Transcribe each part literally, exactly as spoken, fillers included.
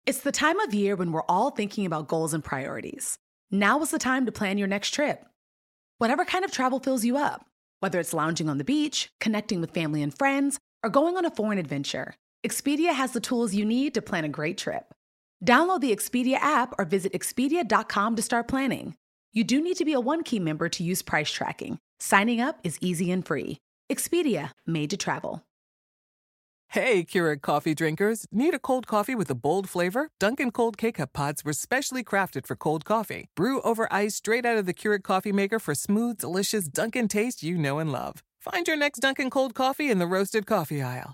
It's the time of year when we're all thinking about goals and priorities. Now is the time to plan your next trip. Whatever kind of travel fills you up, whether it's lounging on the beach, connecting with family and friends, or going on a foreign adventure, Expedia has the tools you need to plan a great trip. Download the Expedia app or visit Expedia dot com to start planning. You do need to be a One Key member to use price tracking. Signing up is easy and free. Expedia, made to travel. Hey, Keurig coffee drinkers. Need a cold coffee with a bold flavor? Dunkin' Cold K-Cup pods were specially crafted for cold coffee. Brew over ice straight out of the Keurig coffee maker for smooth, delicious Dunkin' taste you know and love. Find your next Dunkin' Cold coffee in the roasted coffee aisle.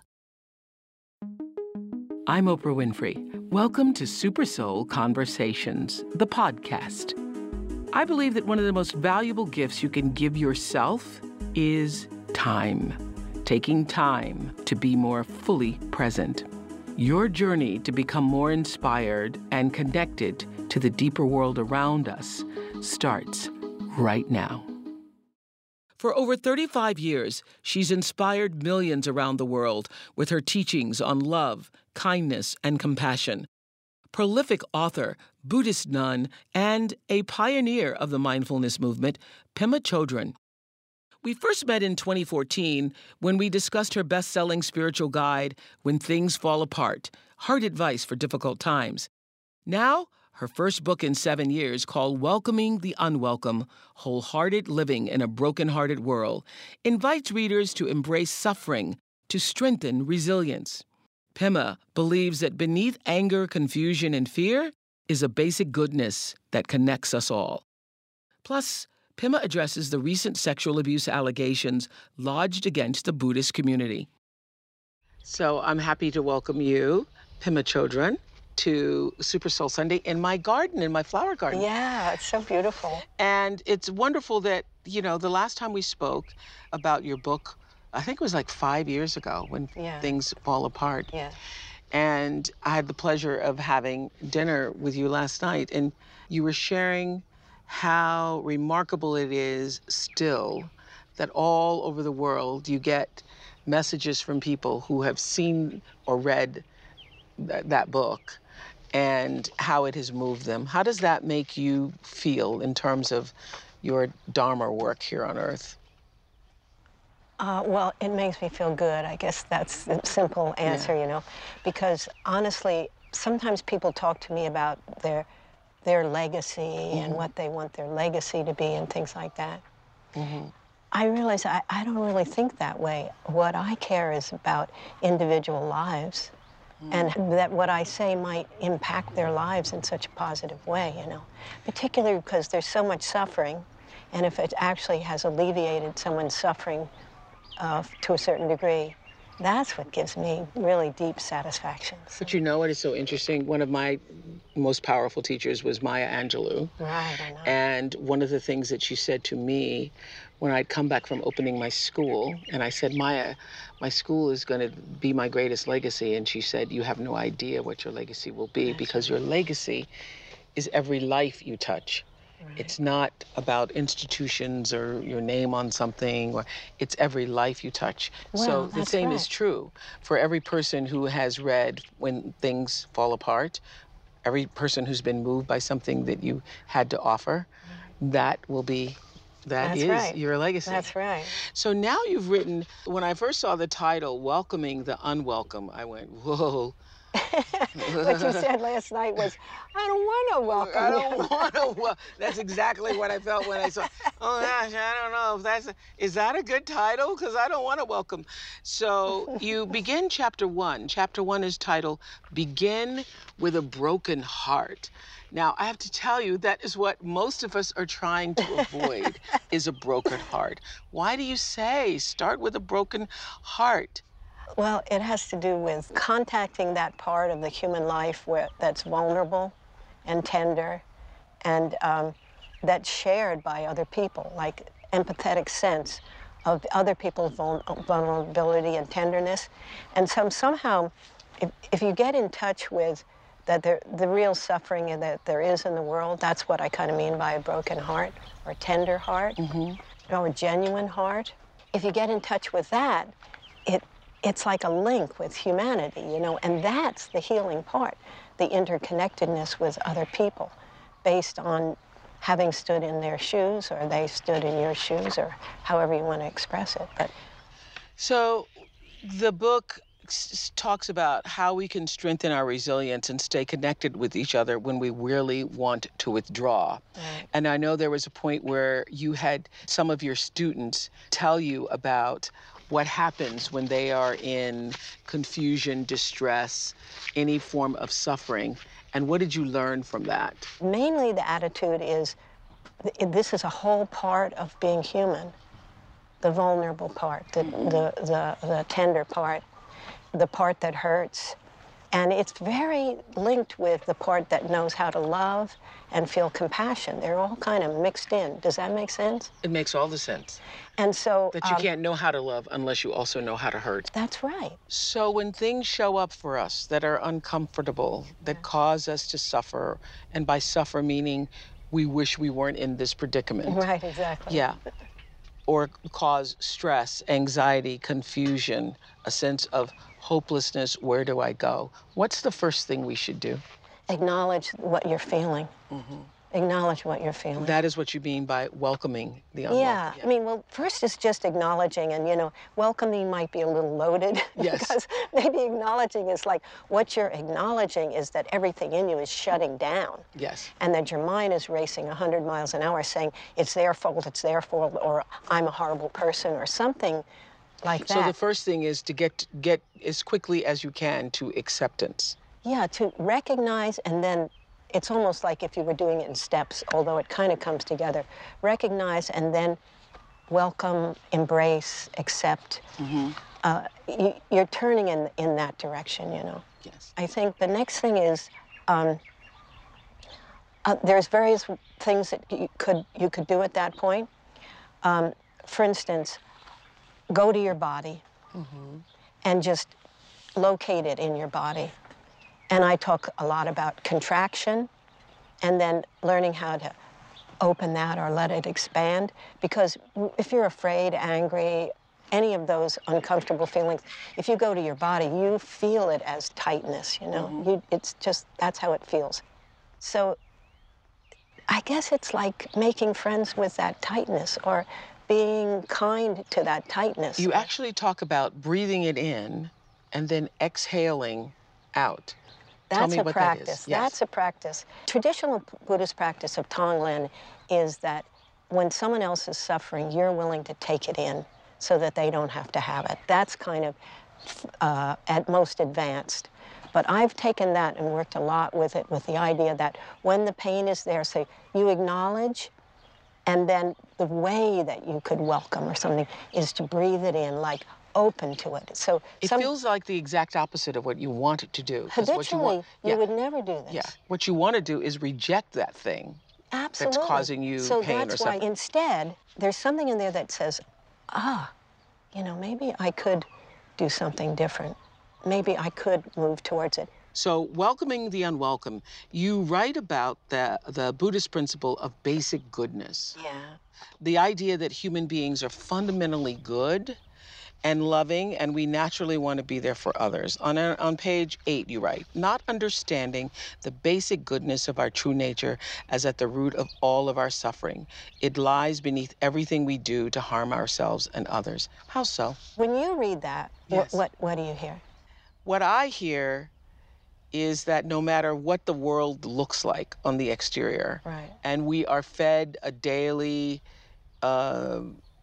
I'm Oprah Winfrey. Welcome to Super Soul Conversations, the podcast. I believe that one of the most valuable gifts you can give yourself is time. Taking time to be more fully present. Your journey to become more inspired and connected to the deeper world around us starts right now. For over thirty-five years, she's inspired millions around the world with her teachings on love, kindness, and compassion. Prolific author, Buddhist nun, and a pioneer of the mindfulness movement, Pema Chodron. We first met in twenty fourteen when we discussed her best-selling spiritual guide, When Things Fall Apart, Hard Advice for Difficult Times. Now, her first book in seven years, called Welcoming the Unwelcome, Wholehearted Living in a Broken-Hearted World, invites readers to embrace suffering to strengthen resilience. Pema believes that beneath anger, confusion, and fear is a basic goodness that connects us all. Plus, Pema addresses the recent sexual abuse allegations lodged against the Buddhist community. So I'm happy to welcome you, Pema Chodron, to Super Soul Sunday in my garden, in my flower garden. Yeah, it's so beautiful. And it's wonderful that, you know, the last time we spoke about your book, I think it was like five years ago, When Yeah. Things Fall Apart. Yeah. And I had the pleasure of having dinner with you last night, and you were sharing how remarkable it is still that all over the world you get messages from people who have seen or read th- that book and how it has moved them. How does that make you feel in terms of your Dharma work here on Earth? Uh, well, it makes me feel good. I guess that's the simple answer, Yeah. you know, because honestly, sometimes people talk to me about their their legacy mm-hmm. and what they want their legacy to be and things like that. Mm-hmm. I realize I, I don't really think that way. What I care is about individual lives mm-hmm. and that what I say might impact their lives in such a positive way, you know, particularly because there's so much suffering, and if it actually has alleviated someone's suffering uh, to a certain degree, that's what gives me really deep satisfaction. But you know what is so interesting? One of my most powerful teachers was Maya Angelou. Right, I know. And one of the things that she said to me when I'd come back from opening my school, and I said, Maya, my school is going to be my greatest legacy. And she said, you have no idea what your legacy will be, That's because right. your legacy is every life you touch. Right. It's not about institutions or your name on something, or it's every life you touch. Well, so the same right. is true for every person who has read When Things Fall Apart, every person who's been moved by something that you had to offer. That will be, that That's is right. your legacy. That's right. So now you've written, when I first saw the title, Welcoming the Unwelcome, I went, whoa. What you said last night was, I don't want to welcome I you. don't want to. Well, that's exactly what I felt when I saw. Oh gosh, I don't know if that's. A, is that a good title? Because I don't want to welcome. So you begin chapter one. Chapter one is titled "Begin with a Broken Heart." Now I have to tell you that is what most of us are trying to avoid: is a broken heart. Why do you say start with a broken heart? Well, it has to do with contacting that part of the human life where that's vulnerable and tender and um, that's shared by other people, like empathetic sense of other people's vul- vulnerability and tenderness. And so somehow, if, if you get in touch with that there, the real suffering that there is in the world, that's what I kind of mean by a broken heart or a tender heart mm-hmm. or a genuine heart. If you get in touch with that, it it's like a link with humanity, you know, and that's the healing part, the interconnectedness with other people based on having stood in their shoes, or they stood in your shoes, or however you want to express it. But So the book s- talks about how we can strengthen our resilience and stay connected with each other when we really want to withdraw. Right. And I know there was a point where you had some of your students tell you about what happens when they are in confusion, distress, any form of suffering. And what did you learn from that? mainly the attitude is, th- this is a whole part of being human, the vulnerable part, the, the, the, the tender part, the part that hurts. And it's very linked with the part that knows how to love and feel compassion. They're all kind of mixed in. Does that make sense? It makes all the sense. And so... That you um, can't know how to love unless you also know how to hurt. That's right. So when things show up for us that are uncomfortable, that cause us to suffer, and by suffer meaning we wish we weren't in this predicament. Right, exactly. Yeah. Or cause stress, anxiety, confusion, a sense of hopelessness, where do I go? What's the first thing we should do? Acknowledge what you're feeling. Mm-hmm. Acknowledge what you're feeling. That is what you mean by welcoming the unwelcome. Yeah. I mean, well, first it's just acknowledging, and, you know, welcoming might be a little loaded. Yes. Because maybe acknowledging is like, what you're acknowledging is that everything in you is shutting down. Yes. And that your mind is racing one hundred miles an hour saying, it's their fault, it's their fault, or I'm a horrible person, or something like that. So the first thing is to get get as quickly as you can to acceptance. Yeah, to recognize, and then it's almost like if you were doing it in steps, although it kind of comes together. Recognize and then welcome, embrace, accept. Mm-hmm. Uh, you, you're turning in, in that direction, you know. Yes. I think the next thing is, um, uh, there's various things that you could, you could do at that point. Um, for instance, go to your body mm-hmm. and just locate it in your body. And I talk a lot about contraction and then learning how to open that or let it expand. Because if you're afraid, angry, any of those uncomfortable feelings, if you go to your body, you feel it as tightness, you know? Mm-hmm. you, it's just, that's how it feels. So I guess it's like making friends with that tightness or being kind to that tightness. You actually talk about breathing it in and then exhaling out. That's Tell me a what practice. That is. Yes. That's a practice. Traditional Buddhist practice of Tonglen is that when someone else is suffering, you're willing to take it in so that they don't have to have it. That's kind of uh, at most advanced. But I've taken that and worked a lot with it, with the idea that when the pain is there, say, you acknowledge, and then the way that you could welcome or something is to breathe it in, like open to it. So it some, feels like the exact opposite of what you want it to do. Habitually, what you, want, you yeah. would never do this. Yeah. What you want to do is reject that thing. Absolutely. That's causing you so pain that's or something. Why instead, there's something in there that says, ah, you know, maybe I could do something different. Maybe I could move towards it. So welcoming the unwelcome, you write about the, the Buddhist principle of basic goodness. Yeah. The idea that human beings are fundamentally good and loving, and we naturally want to be there for others. On, a, on page eight, you write, not understanding the basic goodness of our true nature as at the root of all of our suffering. It lies beneath everything we do to harm ourselves and others. How so? When you read that, yes. what, what, what do you hear? What I hear is that no matter what the world looks like on the exterior, right. and we are fed a daily uh,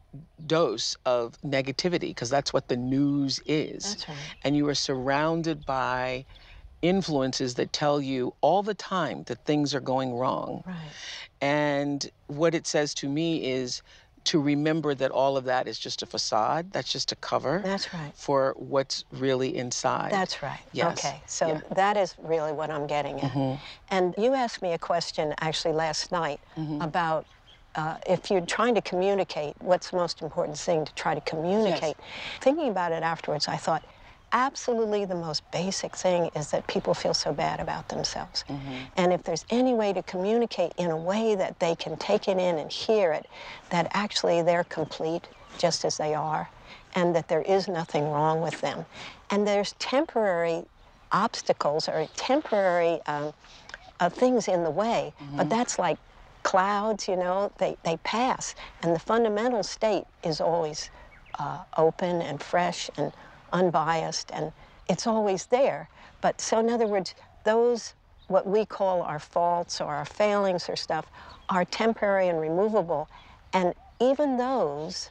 dose of negativity, because that's what the news is. That's right. And you are surrounded by influences that tell you all the time that things are going wrong. Right. And what it says to me is to remember that all of that is just a facade, that's just a cover. That's right. For what's really inside. That's right. Yes. Okay, so yeah. that is really what I'm getting at. Mm-hmm. And you asked me a question actually last night mm-hmm. about uh, if you're trying to communicate, what's the most important thing to try to communicate? Yes. Thinking about it afterwards, I thought, absolutely the most basic thing is that people feel so bad about themselves. Mm-hmm. And if there's any way to communicate in a way that they can take it in and hear it, that actually they're complete just as they are, and that there is nothing wrong with them. And there's temporary obstacles or temporary um, uh, things in the way, mm-hmm. but that's like clouds, you know, they, they pass. And the fundamental state is always uh, open and fresh and unbiased, and it's always there. But so in other words, those, what we call our faults or our failings or stuff, are temporary and removable. And even those,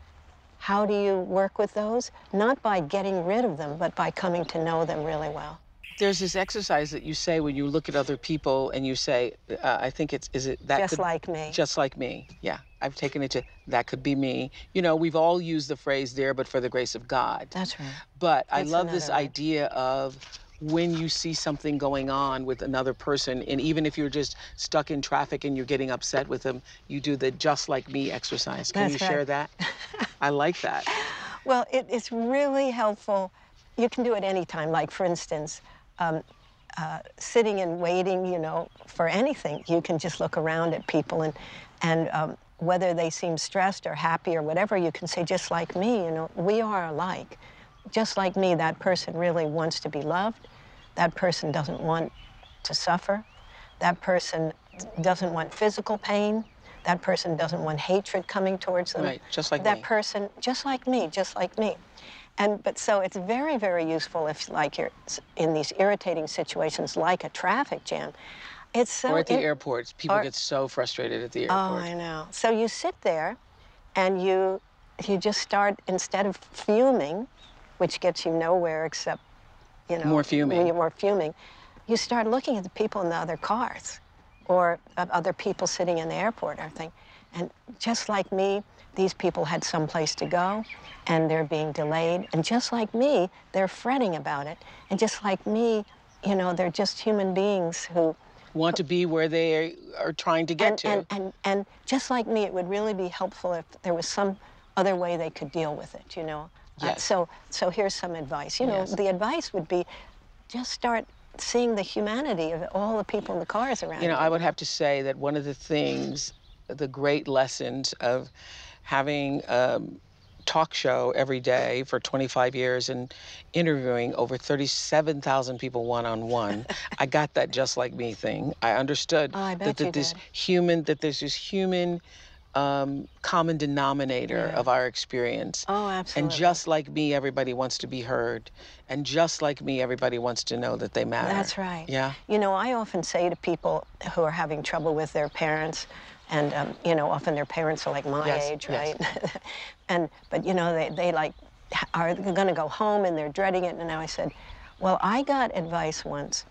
how do you work with those? Not by getting rid of them, but by coming to know them really well. There's this exercise that you say when you look at other people and you say, uh, I think it's, is it that Just could, like me. Just like me, yeah. I've taken it to, that could be me. You know, we've all used the phrase there, but for the grace of God. That's right. But That's I love this another idea of when you see something going on with another person, and even if you're just stuck in traffic and you're getting upset with them, you do the just like me exercise. Can That's you right. share that? I like that. Well, it, it's really helpful. You can do it anytime. Like, for instance, um, uh, sitting and waiting, you know, for anything, you can just look around at people, and, and um, whether they seem stressed or happy or whatever, you can say, just like me, you know, we are alike. Just like me, that person really wants to be loved. That person doesn't want to suffer. That person doesn't want physical pain. That person doesn't want hatred coming towards them. Right, just like that me. That person, just like me, just like me. And, but so it's very, very useful if, like, you're in these irritating situations, like a traffic jam. It's so... Or at the in, airports. People or, get so frustrated at the Oh, airport. I know. So you sit there, and you, you just start, instead of fuming, which gets you nowhere except, you know... More fuming. More fuming. You start looking at the people in the other cars, or uh, other people sitting in the airport or thing. And just like me, these people had someplace to go, and they're being delayed. And just like me, they're fretting about it. And just like me, you know, they're just human beings who... Want to be where they are trying to get and, to. And, and, and just like me, it would really be helpful if there was some other way they could deal with it, you know? Yes. Uh, so, so here's some advice. You know, Yes. the advice would be just start seeing the humanity of all the people in the cars around You know, you. I would have to say that one of the things, the great lessons of having a talk show every day for twenty-five years and interviewing over thirty-seven thousand people one-on-one, I got that just like me thing. I understood Oh, I bet that, that you this did. human, that there's this human um, common denominator Yeah. of our experience. Oh, absolutely. And just like me, everybody wants to be heard. And just like me, everybody wants to know that they matter. That's right. Yeah. You know, I often say to people who are having trouble with their parents, and, um, you know, often their parents are like my Yes, age, yes. right? and, but, you know, they, they like, are going to go home and they're dreading it. And now I said, well, I got advice once.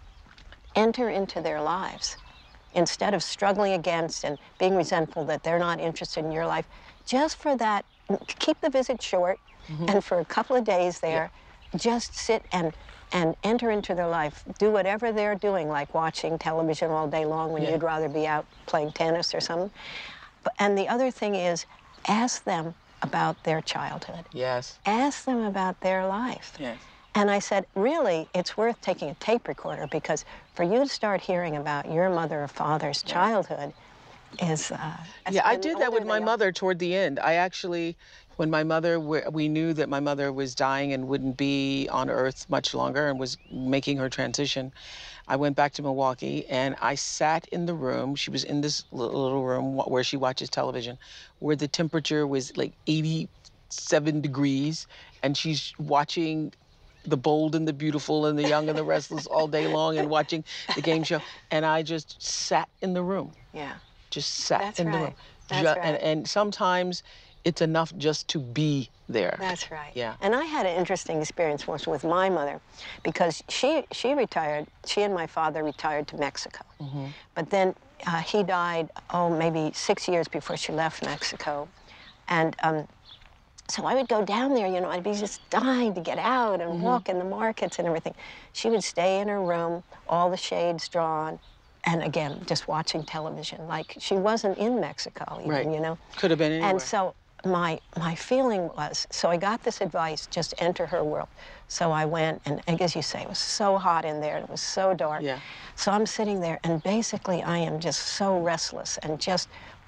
Enter into their lives. Instead of struggling against and being resentful that they're not interested in your life, just for that, keep the visit short, mm-hmm. and for a couple of days there, yeah. just sit and and enter into their life. Do whatever they're doing, like watching television all day long when yeah. you'd rather be out playing tennis or something. But, and the other thing is, ask them about their childhood. Yes. Ask them about their life. Yes. And I said, really, it's worth taking a tape recorder, because for you to start hearing about your mother or father's yeah. childhood is... Uh, yeah, I did that with my mother toward the end. I actually, when my mother, we knew that my mother was dying and wouldn't be on Earth much longer and was making her transition, I went back to Milwaukee and I sat in the room. She was in this little room where she watches television, where the temperature was like eighty-seven degrees, and she's watching The Bold and the Beautiful and the Young and the Restless all day long and watching the game show. And I just sat in the room. Yeah. Just sat That's in right. the room. That's Ju- right. and, and sometimes it's enough just to be there. That's right. Yeah. And I had an interesting experience once with my mother, because she she retired, she and my father retired to Mexico. Mm-hmm. But then uh, he died, oh, maybe six years before she left Mexico. And um, so I would go down there, you know, I'd be just dying to get out and mm-hmm. walk in the markets and everything. She would stay in her room, all the shades drawn, and again, just watching television, like she wasn't in Mexico, even, right. you know. Could have been anywhere. And so my my feeling was, so I got this advice, just enter her world. So I went, and as you say, it was so hot in there, and it was so dark. Yeah. So I'm sitting there, and basically I am just so restless and just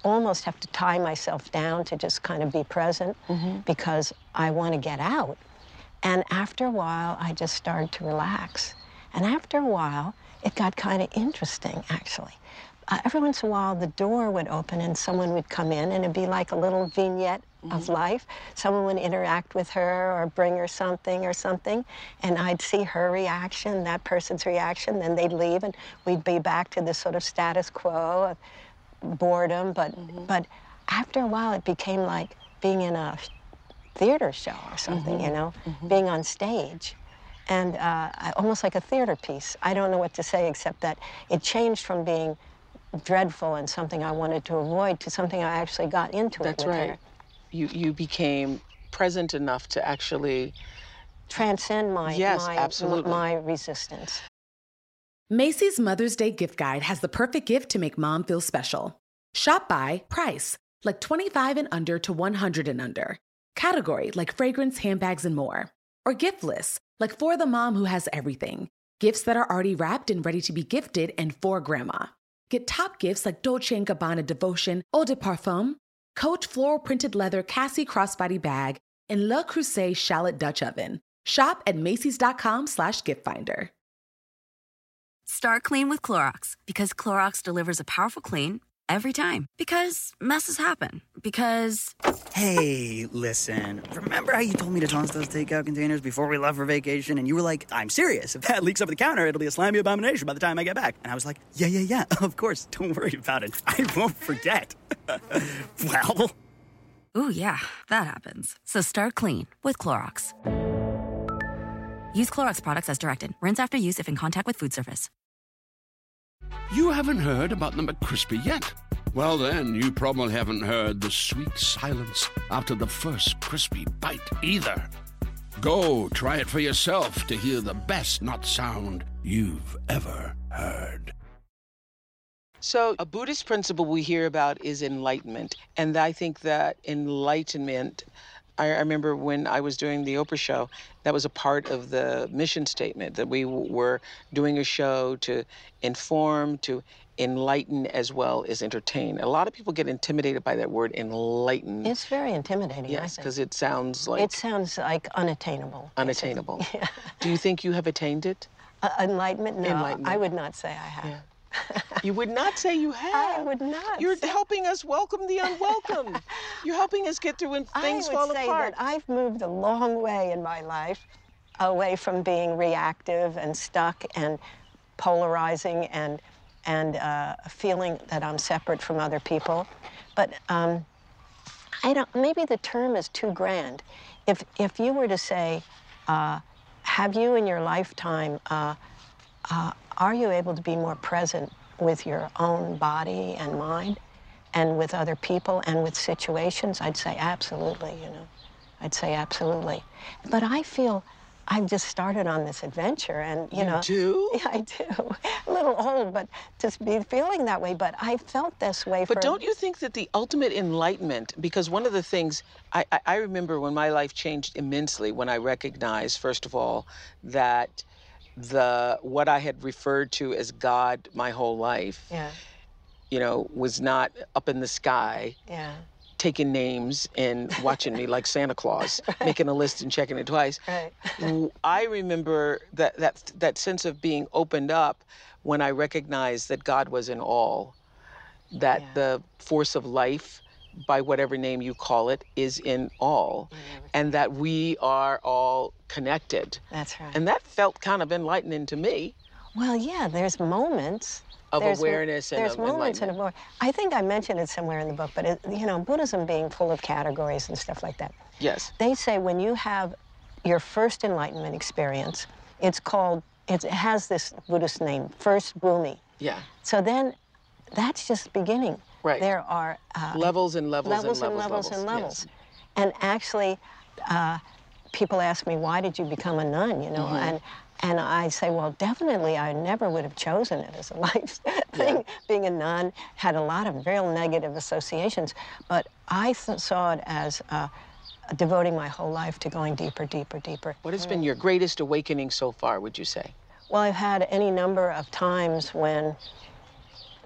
almost have to tie myself down to just kind of be present mm-hmm. because I want to get out. And after a while, I just started to relax. And after a while, it got kind of interesting, actually. Uh, every once in a while, the door would open and someone would come in, and it'd be like a little vignette mm-hmm. of life. Someone would interact with her or bring her something or something, and I'd see her reaction, that person's reaction, then they'd leave, and we'd be back to this sort of status quo of boredom. But, mm-hmm. but after a while, it became like being in a theater show or something, mm-hmm. you know, mm-hmm. being on stage. And uh, almost like a theater piece. I don't know what to say except that it changed from being dreadful and something I wanted to avoid to something I actually got into That's it with right. her. You you became present enough to actually transcend my yes, my, absolutely. my resistance. Macy's Mother's Day gift guide has the perfect gift to make mom feel special. Shop by price, like twenty-five and under to one hundred and under. Category, like fragrance, handbags, and more. Or gift lists, like for the mom who has everything. Gifts that are already wrapped and ready to be gifted and for grandma. Get top gifts like Dolce and Gabbana Devotion, Eau de Parfum, Coach floral printed leather Cassie crossbody bag, and Le Creuset shallot Dutch oven. Shop at Macy's.com slash gift finder. Start clean with Clorox, because Clorox delivers a powerful clean every time. Because messes happen. Because... Hey, listen. Remember how you told me to toss those takeout containers before we left for vacation? And you were like, I'm serious. If that leaks over the counter, it'll be a slimy abomination by the time I get back. And I was like, yeah, yeah, yeah, of course. Don't worry about it. I won't forget. Well... Ooh, yeah, that happens. So start clean with Clorox. Use Clorox products as directed. Rinse after use if in contact with food surface. You haven't heard about the McCrispy yet? Well, then, you probably haven't heard the sweet silence after the first crispy bite either. Go try it for yourself to hear the best nut sound you've ever heard. So a Buddhist principle we hear about is enlightenment. And I think that enlightenment, I remember when I was doing the Oprah show, that was a part of the mission statement, that we were doing a show to inform, to enlighten as well as entertain. A lot of people get intimidated by that word, enlighten. It's very intimidating, yes, I because think. it sounds like... It sounds like unattainable. Unattainable. Yeah. Do you think you have attained it? Uh, enlightenment? No, enlightenment. I would not say I have. Yeah. You would not say you have. I would not. You're helping us welcome the unwelcome. You're helping us get through when things fall apart. I would say that I've moved a long way in my life away from being reactive and stuck and polarizing and and uh, feeling that I'm separate from other people. But um, I don't. Maybe the term is too grand. If if you were to say, uh, have you in your lifetime? Uh, uh, Are you able to be more present with your own body and mind and with other people and with situations? I'd say absolutely, you know. I'd say absolutely. But I feel I've just started on this adventure and, you, you know. You do? Yeah, I do. A little old, but just be feeling that way. But I felt this way for... But don't you think that the ultimate enlightenment, because one of the things, I, I, I remember when my life changed immensely when I recognized, first of all, that the what I had referred to as God my whole life, yeah. you know, was not up in the sky, yeah. taking names and watching me like Santa Claus, right. making a list and checking it twice. Right. I remember that, that that sense of being opened up when I recognized that God was in all, that yeah. the force of life, by whatever name you call it, is in all, and that we are all connected. That's right. And that felt kind of enlightening to me. Well, yeah, there's moments. Of there's, awareness and there's of moments enlightenment. And of, I think I mentioned it somewhere in the book, but, it, you know, Buddhism being full of categories and stuff like that. Yes. They say when you have your first enlightenment experience, it's called, it has this Buddhist name, first bhumi. Yeah. So then that's just beginning. Right. There are uh, levels and levels, levels and and levels, levels and levels. Yes. And actually, uh, people ask me, why did you become a nun, you know? Mm-hmm. And and I say, well, definitely I never would have chosen it as a life thing. Yeah. Being a nun had a lot of real negative associations, but I th- saw it as uh, devoting my whole life to going deeper, deeper, deeper. What has been your greatest awakening so far, would you say? Well, I've had any number of times when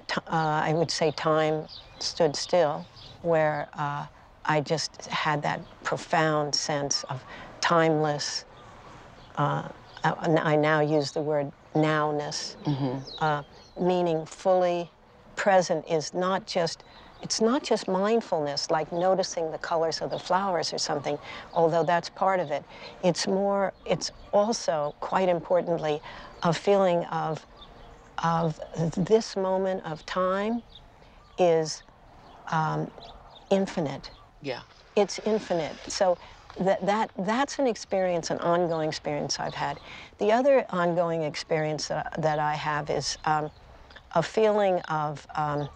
t- uh, I would say time stood still, where uh, I just had that profound sense of timeless, uh, I, I now use the word nowness, mm-hmm. uh, meaning fully present is not just, it's not just mindfulness, like noticing the colors of the flowers or something, although that's part of it. It's more, it's also, quite importantly, a feeling of, of this moment of time is um, infinite. Yeah. It's infinite. So that, that, that's an experience, an ongoing experience I've had. The other ongoing experience that, that I have is um, a feeling of, um,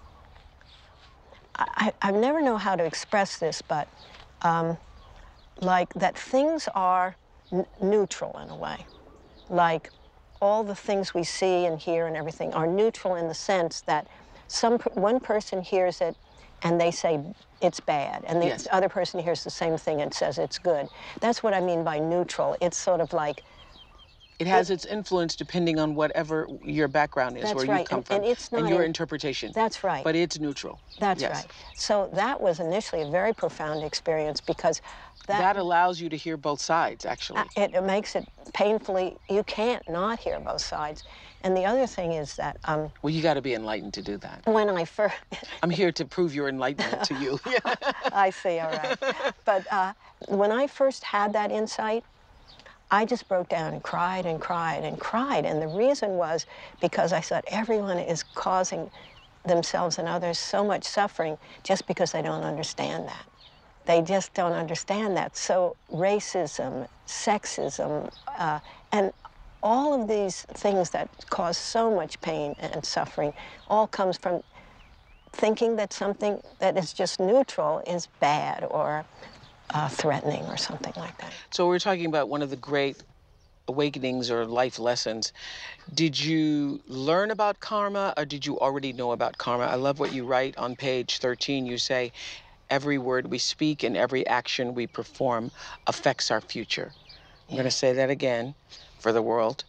I, I never know how to express this, but um, like that things are n- neutral in a way. Like all the things we see and hear and everything are neutral in the sense that some one person hears it and they say it's bad, and the yes. other person hears the same thing and says it's good. That's what I mean by neutral. It's sort of like... It has it, its influence depending on whatever your background is, where right. you come and, from, and, it's not and your in, interpretation. That's right. But it's neutral. That's yes. right. So that was initially a very profound experience because that... That allows you to hear both sides, actually. It, it makes it painfully... You can't not hear both sides. And the other thing is that... Um, well, you got to be enlightened to do that. When I first... I'm here to prove your enlightenment to you. I see, all right. But uh, when I first had that insight, I just broke down and cried and cried and cried. And the reason was because I thought everyone is causing themselves and others so much suffering just because they don't understand that. They just don't understand that. So racism, sexism, uh, and all of these things that cause so much pain and suffering all comes from thinking that something that is just neutral is bad or uh, threatening or something like that. So we're talking about one of the great awakenings or life lessons. Did you learn about karma or did you already know about karma? I love what you write on page thirteen. You say, every word we speak and every action we perform affects our future. I'm going to say that again for the world.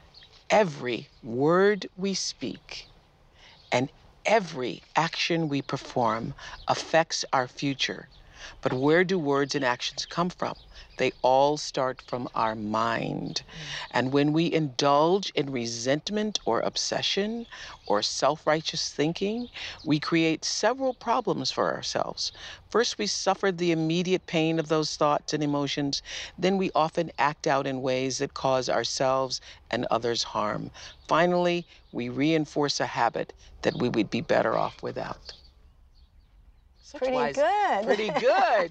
Every word we speak and every action we perform affects our future. But where do words and actions come from? They all start from our mind. And when we indulge in resentment or obsession or self-righteous thinking, we create several problems for ourselves. First, we suffer the immediate pain of those thoughts and emotions. Then we often act out in ways that cause ourselves and others harm. Finally, we reinforce a habit that we would be better off without. Such pretty wise, good. Pretty good.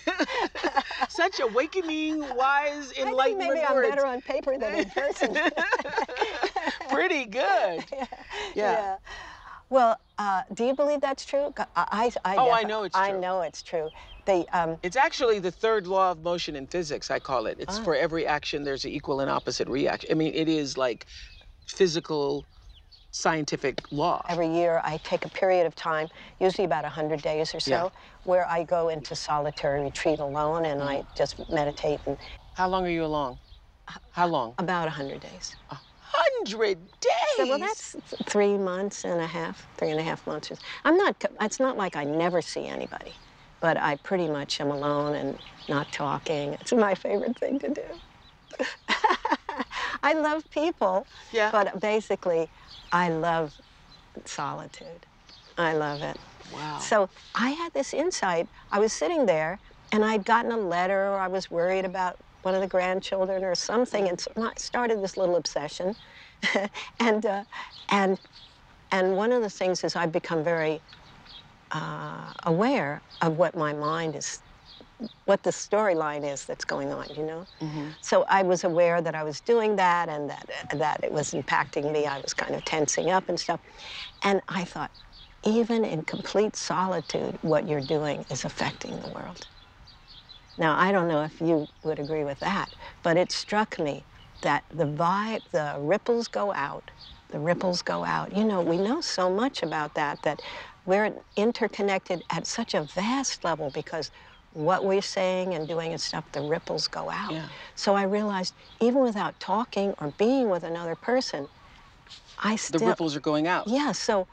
Such awakening, wise, enlightenment I think maybe I'm words. better on paper than in person. Pretty good. Yeah. Yeah. yeah. Well, uh, do you believe that's true? I, I, I oh, I know it's true. I know it's true. The, um, it's actually the third law of motion in physics, I call it. It's oh. for every action, there's an equal and opposite reaction. I mean, it is like physical, scientific law. Every year I take a period of time, usually about one hundred days or so, yeah. where I go into solitary retreat alone and I just meditate. And how long are you alone? How long? About one hundred days. one hundred days? So, well, that's three months and a half, three and a half months. I'm not, it's not like I never see anybody, but I pretty much am alone and not talking. It's my favorite thing to do. I love people, yeah. but basically, I love solitude. I love it. Wow. So I had this insight. I was sitting there, and I'd gotten a letter, or I was worried about one of the grandchildren or something, and so I started this little obsession. and, uh, and, and one of the things is I've become very uh, aware of what my mind is, what the storyline is that's going on, you know? Mm-hmm. So I was aware that I was doing that and that, uh, that it was impacting me. I was kind of tensing up and stuff. And I thought, even in complete solitude, what you're doing is affecting the world. Now, I don't know if you would agree with that, but it struck me that the vibe, the ripples go out, the ripples go out. You know, we know so much about that, that we're interconnected at such a vast level because what we're saying and doing and stuff, the ripples go out. Yeah. So I realized even without talking or being with another person, I still... The ripples are going out. Yeah, so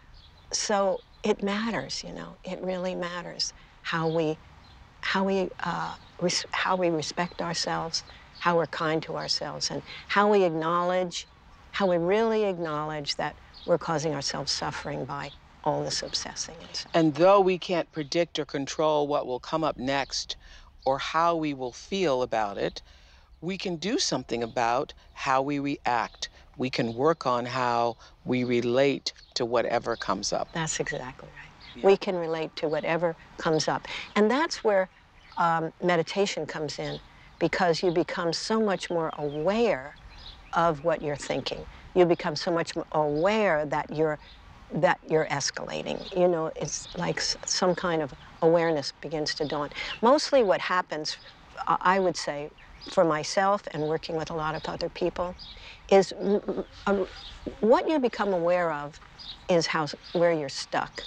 so it matters, you know. It really matters how we, how we, uh, res- how we respect ourselves, how we're kind to ourselves, and how we acknowledge, how we really acknowledge that we're causing ourselves suffering by all this obsessing. And, so. And though we can't predict or control what will come up next or how we will feel about it, we can do something about how we react. We can work on how we relate to whatever comes up. That's exactly right. Yeah. We can relate to whatever comes up. And that's where um, meditation comes in, because you become so much more aware of what you're thinking. You become so much more aware that you're that you're escalating. You know, it's like some kind of awareness begins to dawn. Mostly what happens, I would say, for myself and working with a lot of other people, is um, what you become aware of is how where you're stuck.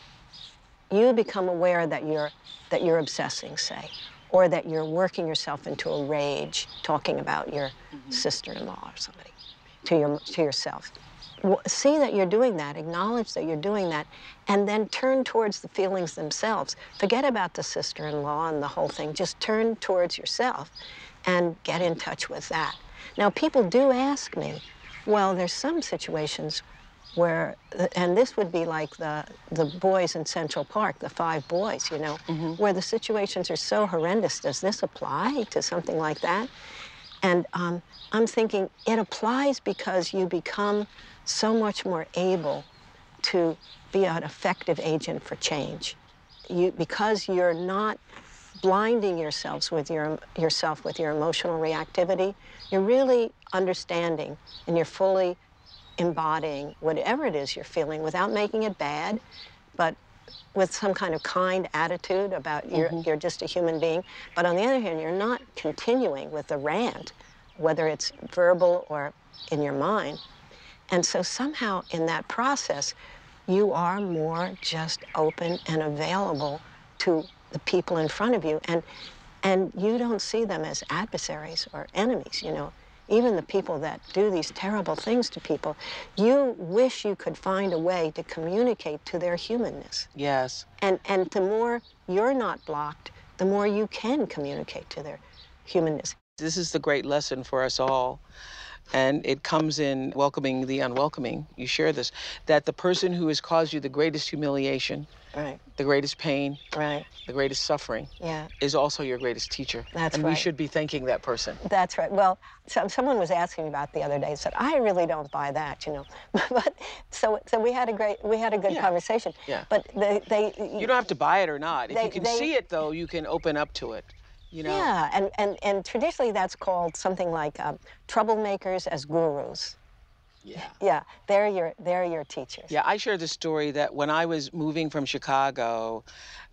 You become aware that you're that you're obsessing, say, or that you're working yourself into a rage, talking about your mm-hmm. sister-in-law or somebody, to your to yourself. See that you're doing that, acknowledge that you're doing that, and then turn towards the feelings themselves. Forget about the sister-in-law and the whole thing. Just turn towards yourself and get in touch with that. Now, people do ask me, well, there's some situations where, and this would be like the, the boys in Central Park, the five boys, you know, mm-hmm. where the situations are so horrendous. Does this apply to something like that? And um, I'm thinking it applies because you become so much more able to be an effective agent for change. You, because you're not blinding yourselves with your, yourself with your emotional reactivity, you're really understanding and you're fully embodying whatever it is you're feeling without making it bad, but with some kind of kind attitude about mm-hmm. you're, you're just a human being. But on the other hand, you're not continuing with the rant, whether it's verbal or in your mind. And so somehow in that process, you are more just open and available to the people in front of you. And, and you don't see them as adversaries or enemies, you know. Even the people that do these terrible things to people, you wish you could find a way to communicate to their humanness. Yes. And, and the more you're not blocked, the more you can communicate to their humanness. This is the great lesson for us all. And it comes in welcoming the unwelcoming. You share this, that the person who has caused you the greatest humiliation, right, the greatest pain, right, the greatest suffering, yeah, is also your greatest teacher. That's and right. we should be thanking that person. That's right. Well, so, someone was asking me about the other day. Said, I really don't buy that, you know. But so so we had a great we had a good yeah. conversation. Yeah. But they they you don't have to buy it or not. If they, you can they, see it though, you can open up to it. You know? Yeah, and, and, and traditionally that's called something like um, troublemakers as gurus. Yeah. Yeah, they're your, they're your teachers. Yeah, I share the story that when I was moving from Chicago,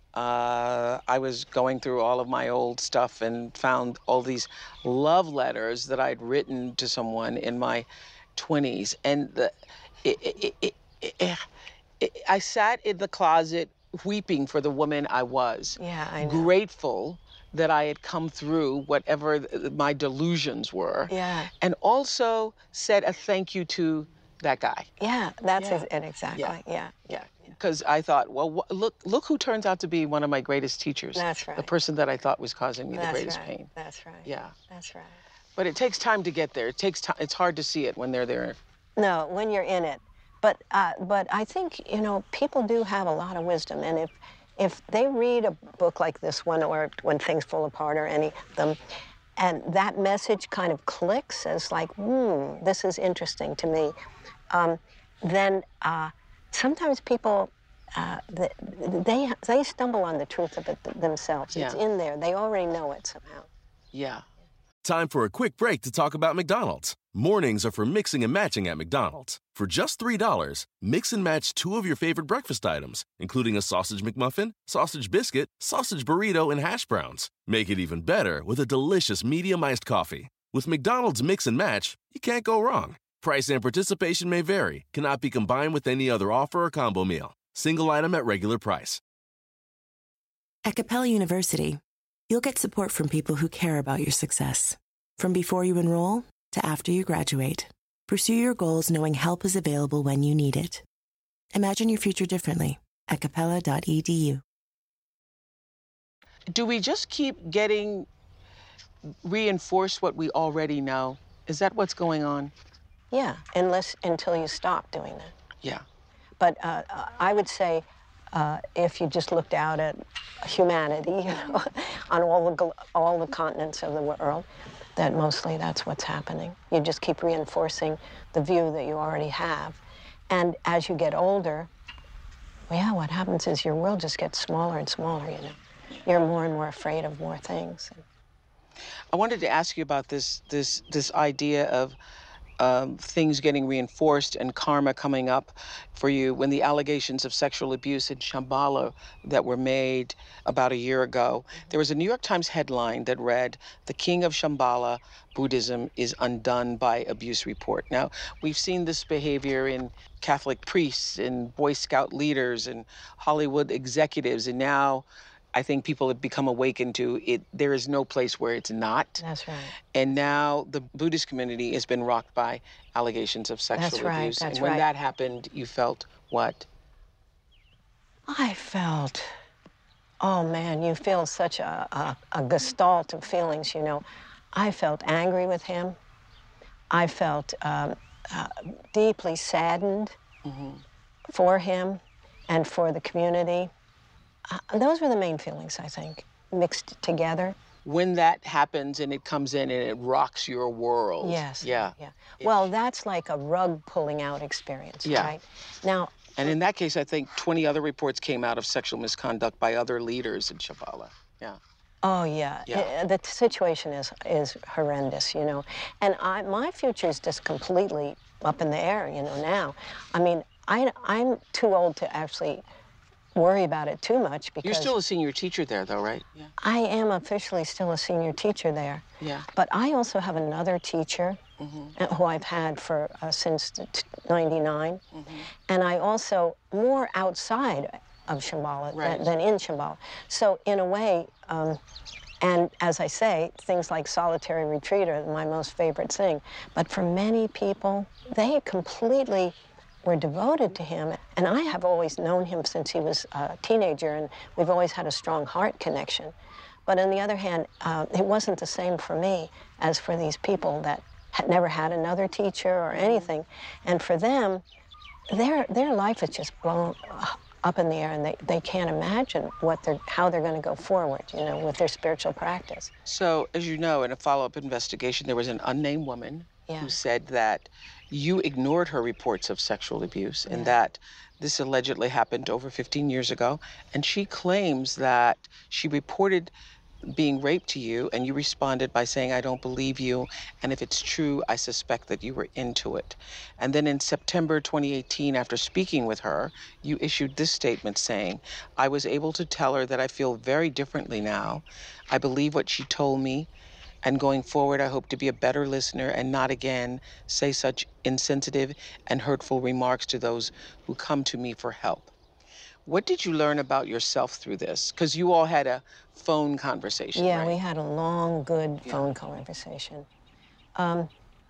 uh, I was going through all of my old stuff and found all these love letters that I'd written to someone in my twenties. And the, it, it, it, it, it, I sat in the closet weeping for the woman I was. Yeah, I know. Grateful that I had come through whatever my delusions were. Yeah. And also said a thank you to that guy. Yeah, that's yeah. it exactly. Yeah, yeah. Yeah. Because I thought, well, wh- look, look who turns out to be one of my greatest teachers. That's right. The person that I thought was causing me That's the greatest right. pain. That's right. Yeah. That's right. But it takes time to get there. It takes time. It's hard to see it when they're there. No, when you're in it. But uh, but I think, you know, people do have a lot of wisdom, and if if they read a book like this one, or When Things Fall Apart, or any of them, and that message kind of clicks as like, hmm, this is interesting to me, um, then uh, sometimes people, uh, they they stumble on the truth of it themselves. Yeah. It's in there. They already know it somehow. Yeah. Time for a quick break to talk about McDonald's. Mornings are for mixing and matching at McDonald's. For just three dollars, mix and match two of your favorite breakfast items, including a sausage McMuffin, sausage biscuit, sausage burrito, and hash browns. Make it even better with a delicious medium iced coffee. With McDonald's Mix and Match, you can't go wrong. Price and participation may vary. Cannot be combined with any other offer or combo meal. Single item at regular price. At Capella University, you'll get support from people who care about your success. From before you enroll to after you graduate, pursue your goals knowing help is available when you need it. Imagine your future differently at capella dot e d u. Do we just keep getting reinforced what we already know? Is that what's going on? Yeah, unless until you stop doing that. Yeah. But uh, I would say, uh, if you just looked out at humanity, you know, on all the all the continents of the world, that mostly that's what's happening. You just keep reinforcing the view that you already have, and as you get older, well, yeah, what happens is your world just gets smaller and smaller. You know, you're more and more afraid of more things. I wanted to ask you about this this this idea of um, things getting reinforced and karma coming up for you when the allegations of sexual abuse in Shambhala that were made about a year ago. There was a New York Times headline that read, "The King of Shambhala Buddhism is undone by abuse report." Now, we've seen this behavior in Catholic priests, in Boy Scout leaders, and Hollywood executives, and now I think people have become awakened to it. There is no place where it's not. That's right. And now the Buddhist community has been rocked by allegations of sexual That's right, abuse. that's and when right. that happened, you felt what? I felt, oh man, you feel such a, a, a gestalt of feelings, you know. I felt angry with him. I felt um, uh, deeply saddened mm-hmm. for him and for the community. Uh, those were the main feelings, I think, mixed together. When that happens and it comes in and it rocks your world. Yes. Yeah. Yeah. Well, that's like a rug pulling out experience, yeah. right? Now. And in that case, I think twenty other reports came out of sexual misconduct by other leaders in Shambhala. Yeah. Oh yeah. yeah. It, the situation is is horrendous, you know. And I, my future is just completely up in the air, you know. Now, I mean, I I'm too old to actually worry about it too much because... You're still a senior teacher there, though, right? Yeah. I am officially still a senior teacher there. Yeah. But I also have another teacher mm-hmm. who I've had for uh, since ninety-nine. Mm-hmm. And I also, more outside of Shambhala right. than, than in Shambhala. So in a way, um, and as I say, things like solitary retreat are my most favorite thing. But for many people, they completely were devoted to him. And I have always known him since he was a teenager, and we've always had a strong heart connection. But on the other hand, uh, it wasn't the same for me as for these people that had never had another teacher or anything. And for them, their their life is just blown up in the air, and they, they can't imagine what they're, how they're going to go forward, you know, with their spiritual practice. So, as you know, in a follow-up investigation, there was an unnamed woman yeah. who said that you ignored her reports of sexual abuse and yeah. that this allegedly happened over fifteen years ago. And she claims that she reported being raped to you, and you responded by saying, "I don't believe you, and if it's true, I suspect that you were into it." And then in September twenty eighteen, after speaking with her, you issued this statement saying, "I was able to tell her that I feel very differently now. I believe what she told me, and going forward, I hope to be a better listener and not again say such insensitive and hurtful remarks to those who come to me for help." What did you learn about yourself through this? Because you all had a phone conversation, Yeah, right? we had a long, good yeah. phone conversation. Um,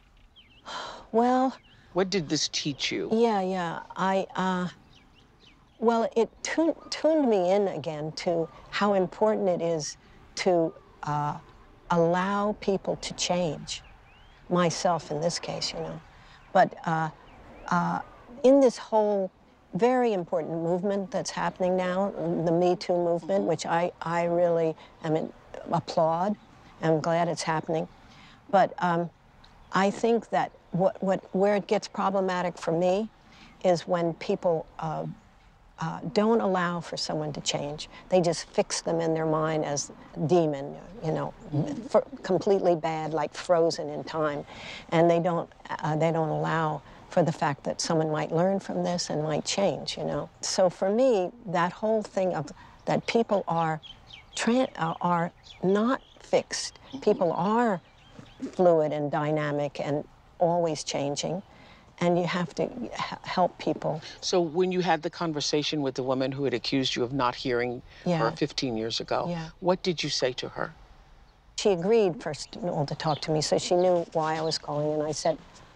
well... What did this teach you? Yeah, yeah. I, uh, well, it tuned, tuned me in again to how important it is to uh, allow people to change. Myself, in this case, you know. But uh, uh, in this whole very important movement that's happening now, the Me Too movement, which I, I really am in, applaud. I'm glad it's happening. But um, I think that what, what, where it gets problematic for me is when people uh, uh, don't allow for someone to change. They just fix them in their mind as demon, you know, for completely bad, like frozen in time. And they don't, uh, they don't allow for the fact that someone might learn from this and might change, you know. So for me, that whole thing of that people are tra- uh, are not fixed. People are fluid and dynamic and always changing, and you have to h- help people. So when you had the conversation with the woman who had accused you of not hearing yeah. her fifteen years ago, yeah. what did you say to her? She agreed, first of all, to talk to me, so she knew why I was calling, and I said,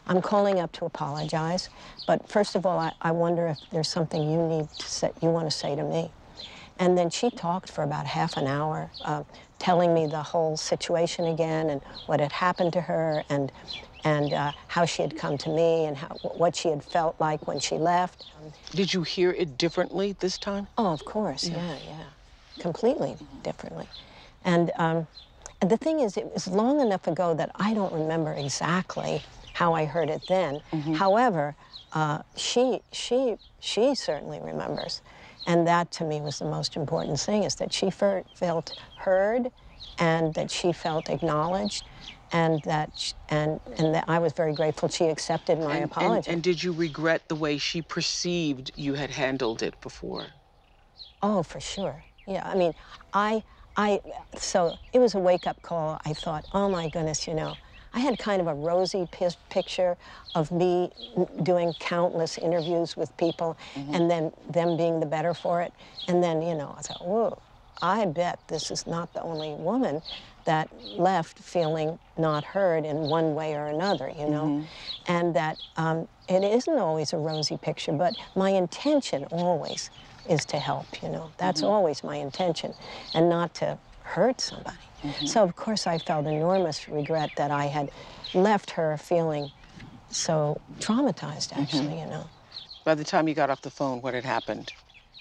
I'm calling up to apologize, but first of all, I, I wonder if there's something you need to say, you want to say to me. And then she talked for about half an hour, uh, telling me the whole situation again and what had happened to her and and uh, how she had come to me and how, what she had felt like when she left. Did you hear it differently this time? Oh, of course, yeah, yeah, yeah. Completely differently. And, um, and the thing is, it was long enough ago that I don't remember exactly how I heard it then. Mm-hmm. However, uh, she, she, she certainly remembers. And that, to me, was the most important thing, is that she fer- felt heard and that she felt acknowledged, and that, she, and, and that I was very grateful she accepted my and, apology. And, and did you regret the way she perceived you had handled it before? Oh, for sure. Yeah, I mean, I, I, so it was a wake-up call. I thought, oh my goodness, you know, I had kind of a rosy p- picture of me doing countless interviews with people, mm-hmm. and then them being the better for it. And then, you know, I thought, whoa, I bet this is not the only woman that left feeling not heard in one way or another, you know? Mm-hmm. And that um, it isn't always a rosy picture, but my intention always is to help, you know? That's mm-hmm. always my intention, and not to hurt somebody. Mm-hmm. So, of course, I felt enormous regret that I had left her feeling so traumatized, actually, mm-hmm. you know. By the time you got off the phone, what had happened?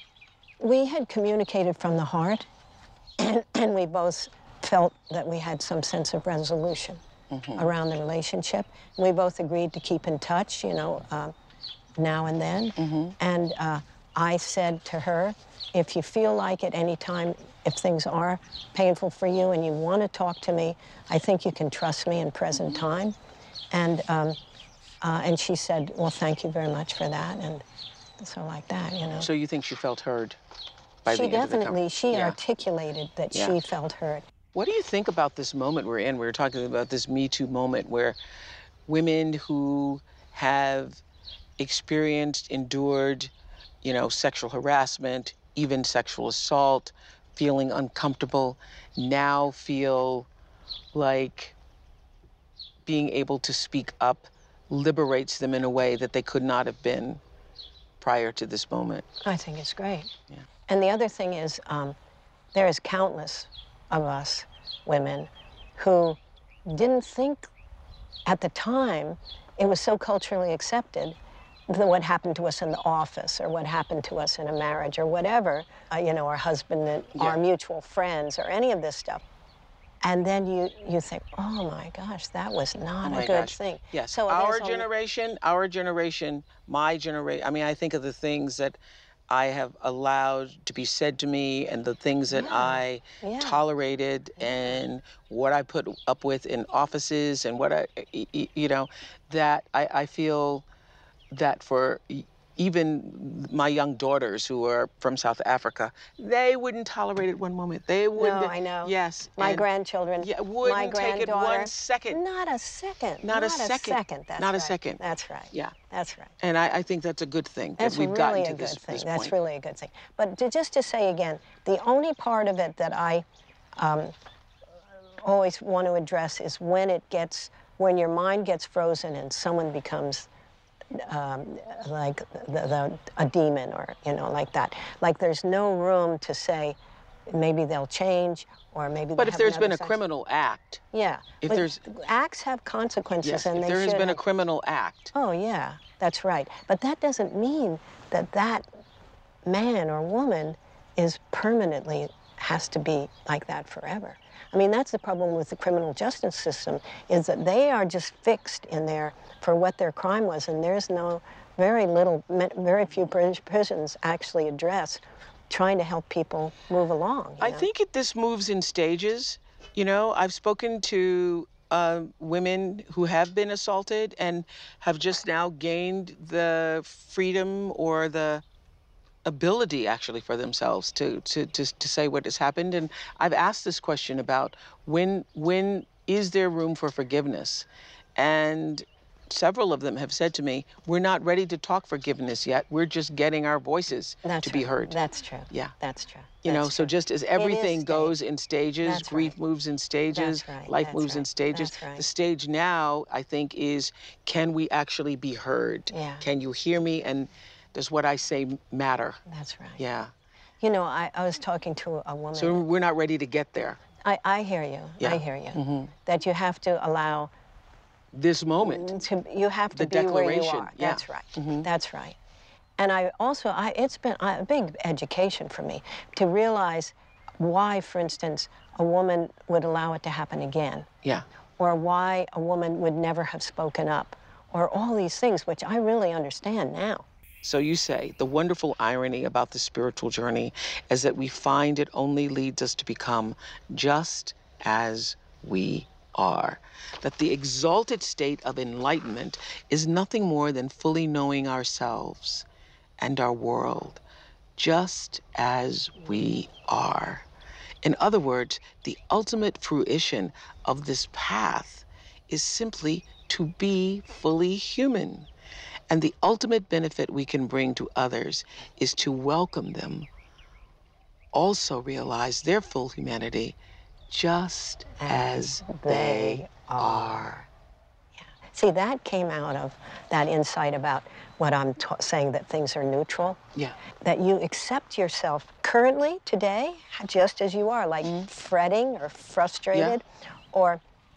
We had communicated from the heart, and, and we both felt that we had some sense of resolution mm-hmm. around the relationship. We both agreed to keep in touch, you know, uh, now and then. Mm-hmm. And uh, I said to her, if you feel like at any time, if things are painful for you and you want to talk to me, I think you can trust me in present mm-hmm. time. And, um, uh, and she said, well, thank you very much for that. And so like that, you know. So you think she felt heard by she the end of the definitely, she yeah. articulated that yeah. she felt heard. What do you think about this moment we're in? We were talking about this Me Too moment where women who have experienced, endured, you know, sexual harassment, even sexual assault, feeling uncomfortable, now feel like being able to speak up liberates them in a way that they could not have been prior to this moment. I think it's great. Yeah. And the other thing is, um, there is countless of us women who didn't think at the time it was so culturally accepted that what happened to us in the office or what happened to us in a marriage or whatever, uh, you know, our husband and yeah. our mutual friends or any of this stuff. And then you, you think, oh my gosh, that was not oh a good gosh. thing. Yes, so our generation, a... our generation, my generation, I mean, I think of the things that I have allowed to be said to me and the things that yeah. I yeah. tolerated yeah. and what I put up with in offices and what I, you know, that I, I feel that for even my young daughters who are from South Africa, they wouldn't tolerate it one moment. They wouldn't. No, I know. Yes. My grandchildren. Yeah, wouldn't my take it one second. Not a second. Not, Not a second. a second. That's Not right. a second. That's right. Yeah. That's right. And I, I think that's a good thing that's that we've really gotten to a this, good thing. this That's point. really a good thing. But to, just to say again, the only part of it that I um, always want to address is when it gets, when your mind gets frozen and someone becomes Um, like the, the, a demon or, you know, like that. Like there's no room to say maybe they'll change or maybe But if there's been a sex. criminal act. Yeah. If but there's acts have consequences yes, and if they there has should been have. a criminal act. Oh, yeah, that's right. But that doesn't mean that that man or woman is permanently, has to be like that forever. I mean, that's the problem with the criminal justice system, is that they are just fixed in there for what their crime was, and there's no, very little, very few prisons actually address trying to help people move along. I know? think it, this moves in stages. You know, I've spoken to uh, women who have been assaulted and have just now gained the freedom or the ability actually for themselves to, to, to, to say what has happened. And I've asked this question about when, when is there room for forgiveness? And several of them have said to me, we're not ready to talk forgiveness yet. We're just getting our voices That's to right. be heard. That's true. Yeah. That's true. You That's know, so true. just as It everything is goes stage. in stages, That's grief right. moves in stages, That's right. life That's moves in right. stages. That's right. The stage now, I think, is can we actually be heard? Yeah. Can you hear me? And does what I say matter? That's right. Yeah. You know, I, I was talking to a woman. So we're not ready to get there. I, I hear you. Yeah. I hear you. Mm-hmm. That you have to allow. This moment. To, you have to The be where you declaration, are. yeah. That's right. Mhm. That's right. And I also, I, it's been a big education for me to realize why, for instance, a woman would allow it to happen again. Yeah. Or why a woman would never have spoken up. Or all these things, which I really understand now. So you say the wonderful irony about the spiritual journey is that we find it only leads us to become just as we are. That the exalted state of enlightenment is nothing more than fully knowing ourselves and our world just as we are. In other words, the ultimate fruition of this path is simply to be fully human. And the ultimate benefit we can bring to others is to welcome them, also realize their full humanity just as they are. Yeah. See, that came out of that insight about what I'm ta- saying, that things are neutral. Yeah. That you accept yourself currently, today, just as you are, like mm. fretting or frustrated, yeah. or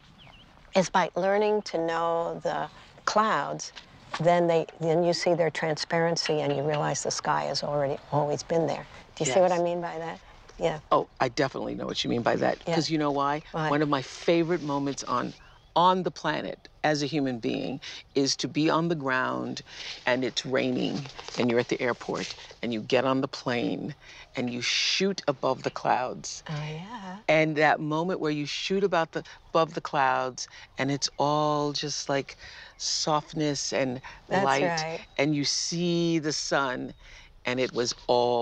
it's by learning to know the clouds. Then they, then you see their transparency and you realize the sky has already always been there. Do you Yes. see what I mean by that? Yeah. Oh, I definitely know what you mean by that. Because Yeah. you know why? Why? One of my favorite moments on on the planet as a human being is to be on the ground and it's raining and you're at the airport and you get on the plane and you shoot above the clouds. Oh, yeah. And that moment where you shoot about the above the clouds and it's all just like softness and That's light, right. and you see the sun and it was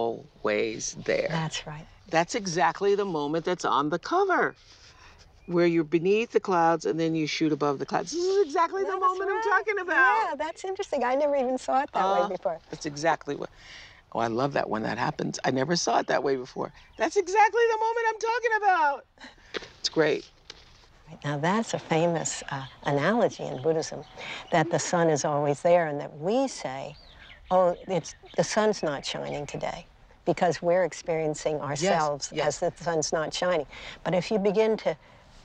always there. That's right. That's exactly the moment that's on the cover, where you're beneath the clouds and then you shoot above the clouds. This is exactly No, the that's moment right. I'm talking about. Yeah, that's interesting. I never even saw it that Uh, way before. That's exactly what. Oh, I love that when that happens. I never saw it that way before. That's exactly the moment I'm talking about. It's great. Now that's a famous uh, analogy in Buddhism, that the sun is always there, and that we say, oh, it's the sun's not shining today, because we're experiencing ourselves yes. as the sun's not shining. But if you begin to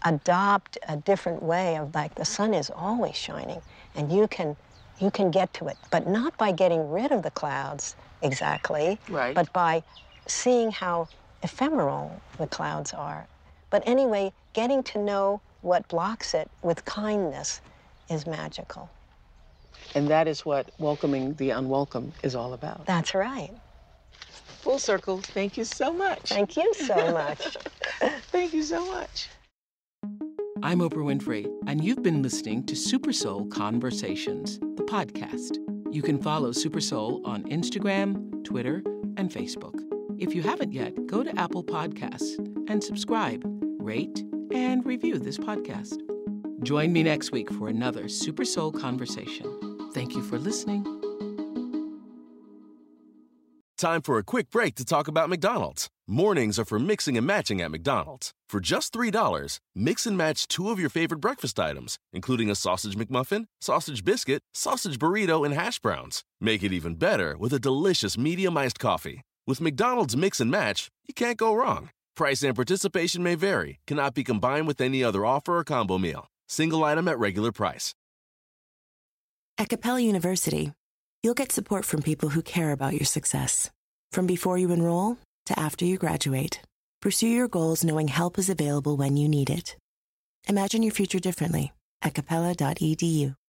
adopt a different way of, like, the sun is always shining, and you can you can get to it, but not by getting rid of the clouds exactly, Right. but by seeing how ephemeral the clouds are. But anyway, getting to know what blocks it with kindness is magical. And that is what welcoming the unwelcome is all about. That's right. Full circle. Thank you so much. Thank you so much. Thank you so much. I'm Oprah Winfrey, and you've been listening to Super Soul Conversations, the podcast. You can follow Super Soul on Instagram, Twitter, and Facebook. If you haven't yet, go to Apple Podcasts and subscribe, rate, and review this podcast. Join me next week for another Super Soul Conversation. Thank you for listening. Time for a quick break to talk about McDonald's. Mornings are for mixing and matching at McDonald's. For just three dollars, mix and match two of your favorite breakfast items, including a sausage McMuffin, sausage biscuit, sausage burrito, and hash browns. Make it even better with a delicious medium iced coffee. With McDonald's Mix and Match, you can't go wrong. Price and participation may vary, cannot be combined with any other offer or combo meal. Single item at regular price. At Capella University, you'll get support from people who care about your success. From before you enroll to after you graduate, pursue your goals knowing help is available when you need it. Imagine your future differently at capella dot e d u.